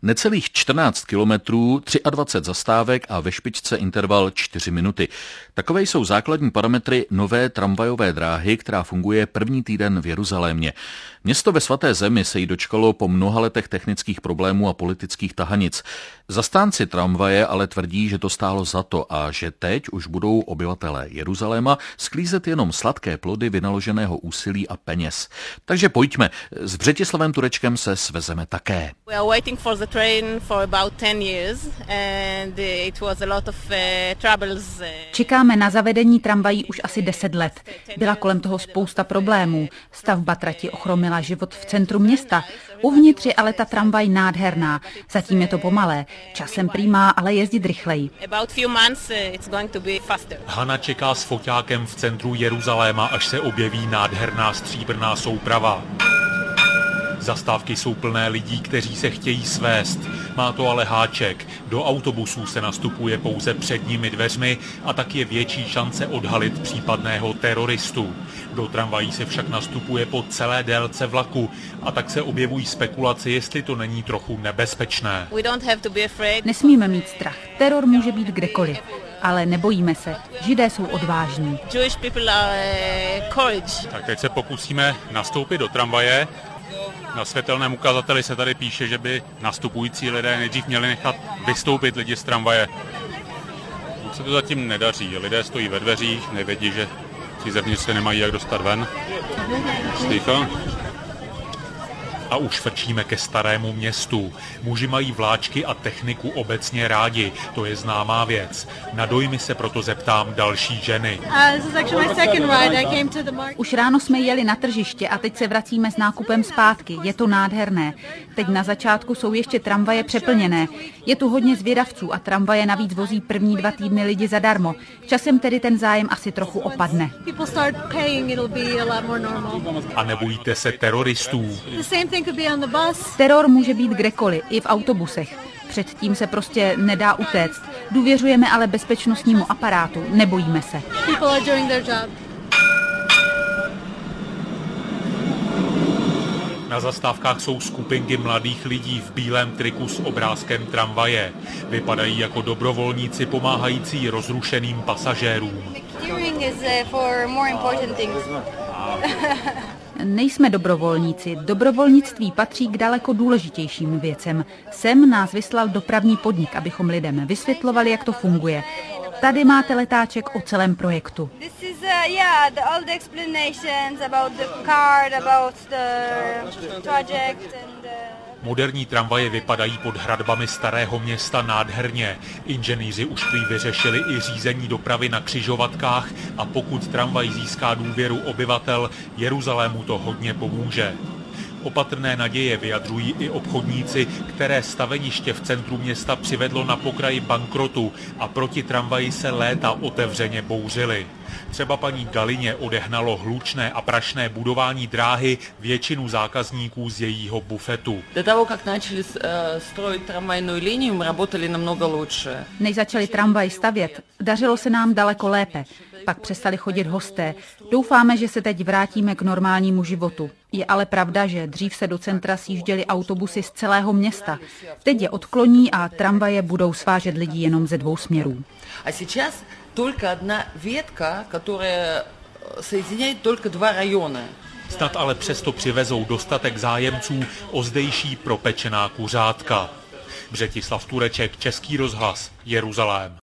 Necelých 14 kilometrů, 23 zastávek a ve špičce interval 4 minuty. Takové jsou základní parametry nové tramvajové dráhy, která funguje první týden v Jeruzalémě. Město ve svaté zemi se jí dočkalo po mnoha letech technických problémů a politických tahanic. Zastánci tramvaje ale tvrdí, že to stálo za to a že teď už budou obyvatelé Jeruzaléma sklízet jenom sladké plody vynaloženého úsilí a peněz. Takže pojďme, s Břetislavem Turečkem se svezeme také. Čekáme na zavedení tramvají už asi 10 let. Byla kolem toho spousta problémů. Stavba trati ochromila život v centru města. Uvnitř je ale ta tramvaj nádherná. Zatím je to pomalé. Časem prý má ale jezdit rychleji. Hana čeká s foťákem v centru Jeruzaléma, až se objeví nádherná stříbrná souprava. Zastávky jsou plné lidí, kteří se chtějí svést. Má to ale háček. Do autobusů se nastupuje pouze předními dveřmi a tak je větší šance odhalit případného teroristu. Do tramvají se však nastupuje po celé délce vlaku a tak se objevují spekulace, jestli to není trochu nebezpečné. Nesmíme mít strach. Teror může být kdekoliv. Ale nebojíme se. Židé jsou odvážní. Tak teď se pokusíme nastoupit do tramvaje. Na světelném ukazateli se tady píše, že by nastupující lidé nejdřív měli nechat vystoupit lidi z tramvaje. Už se to zatím nedaří. Lidé stojí ve dveřích, nevědí, že ti zevnitř se nemají jak dostat ven. Stýka. A už frčíme ke Starému městu. Muži mají vláčky a techniku obecně rádi, to je známá věc. Na dojmy se proto zeptám další ženy. Už ráno jsme jeli na tržiště a teď se vracíme s nákupem zpátky. Je to nádherné. Teď na začátku jsou ještě tramvaje přeplněné. Je tu hodně zvědavců a tramvaje navíc vozí první 2 týdny lidi zadarmo. Časem tedy ten zájem asi trochu opadne. A nebojíte se teroristů? Teror může být kdekoliv, i v autobusech. Předtím se prostě nedá utéct. Důvěřujeme ale bezpečnostnímu aparátu, nebojíme se. Na zastávkách jsou skupinky mladých lidí v bílém triku s obrázkem tramvaje. Vypadají jako dobrovolníci pomáhající rozrušeným pasažérům. Nejsme dobrovolníci. Dobrovolnictví patří k daleko důležitějším věcem. Sem nás vyslal dopravní podnik, abychom lidem vysvětlovali, jak to funguje. Tady máte letáček o celém projektu. Moderní tramvaje vypadají pod hradbami Starého města nádherně. Inženýři už prý vyřešili i řízení dopravy na křižovatkách a pokud tramvaj získá důvěru obyvatel, Jeruzalému to hodně pomůže. Opatrné naděje vyjadřují i obchodníci, které staveniště v centru města přivedlo na pokraji bankrotu a proti tramvaji se léta otevřeně bouřili. Třeba paní Galině odehnalo hlučné a prašné budování dráhy většinu zákazníků z jejího bufetu. Než začali tramvaj stavět, dařilo se nám daleko lépe. Pak přestali chodit hosté. Doufáme, že se teď vrátíme k normálnímu životu. Je ale pravda, že dřív se do centra sjížděly autobusy z celého města. Teď je odkloní a tramvaje budou svážet lidi jenom ze 2 směrů. A сейчас только одна ветка, которая соединяет только 2 района. Snad ale přesto přivezou dostatek zájemců o zdejší propečená kuřátka. Břetislav Tureček, Český rozhlas, Jeruzalém.